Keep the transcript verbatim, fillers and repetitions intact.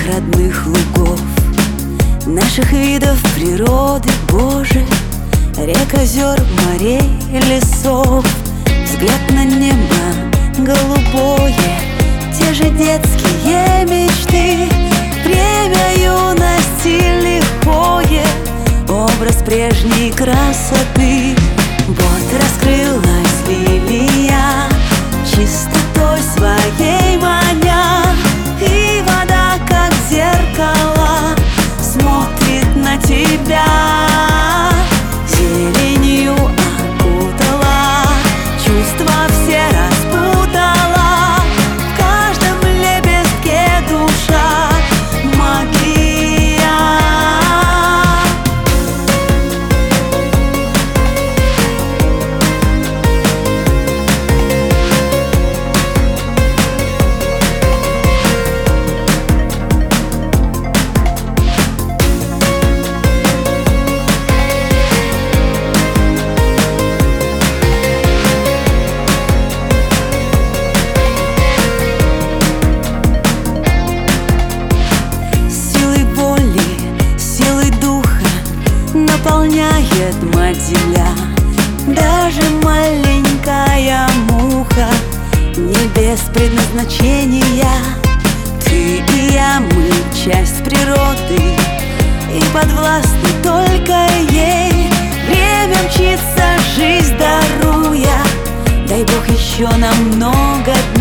родных лугов, наших видов природы, Боже, рек, озер, морей, лесов. Взгляд на небо голубое, те же детские мечты, время юности лихое, образ прежней красоты. Вот раскрылась лилия, чистотой своей маня, и вода, как зеркало, смотрит на тебя. Зеленью окутала, чувства все распутала, в каждом лепестке душа магия. Наполняет мать земля, даже маленькая муха, не без предназначения. Ты и я, мы часть природы, и подвластны только ей. Время мчится, жизнь даруя, дай Бог еще нам много дней.